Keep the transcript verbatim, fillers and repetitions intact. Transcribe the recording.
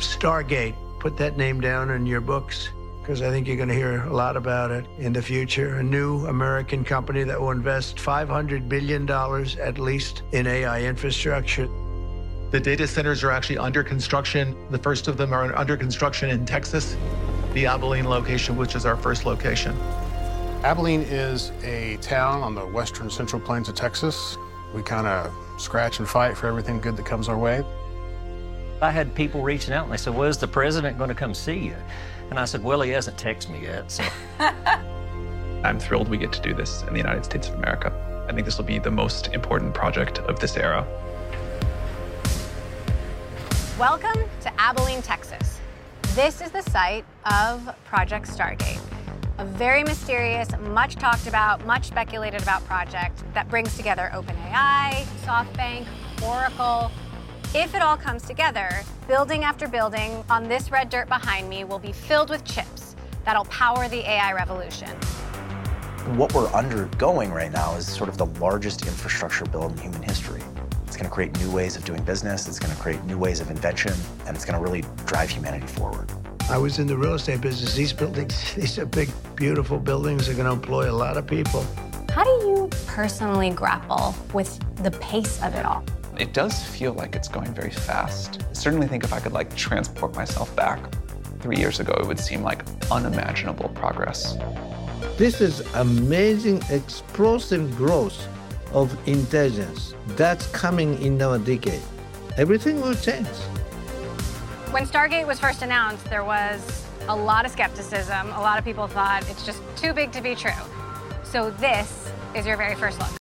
Stargate. Put that name down in your books, because I think you're going to hear a lot about it in the future. A new American company that will invest five hundred billion dollars at least in A I infrastructure. The data centers are actually under construction. The first of them are under construction in Texas, the Abilene location, which is our first location. Abilene is a town on the western central plains of Texas. We kind of scratch and fight for everything good that comes our way. I had people reaching out and they said, well, is the president going to come see you? And I said, well, he hasn't texted me yet, so. I'm thrilled we get to do this in the United States of America. I think this will be the most important project of this era. Welcome to Abilene, Texas. This is the site of Project Stargate, a very mysterious, much talked about, much speculated about project that brings together OpenAI, SoftBank, Oracle. If it all comes together, building after building on this red dirt behind me will be filled with chips that'll power the A I revolution. What we're undergoing right now is sort of the largest infrastructure build in human history. It's going to create new ways of doing business, it's going to create new ways of invention, and it's going to really drive humanity forward. I was in the real estate business. These buildings, these are big, beautiful buildings. They're going to employ a lot of people. How do you personally grapple with the pace of it all? It does feel like it's going very fast. I certainly think if I could like transport myself back three years ago, it would seem like unimaginable progress. This is amazing, explosive growth of intelligence that's coming in our decade. Everything will change. When Stargate was first announced, there was a lot of skepticism. A lot of people thought it's just too big to be true. So this is your very first look.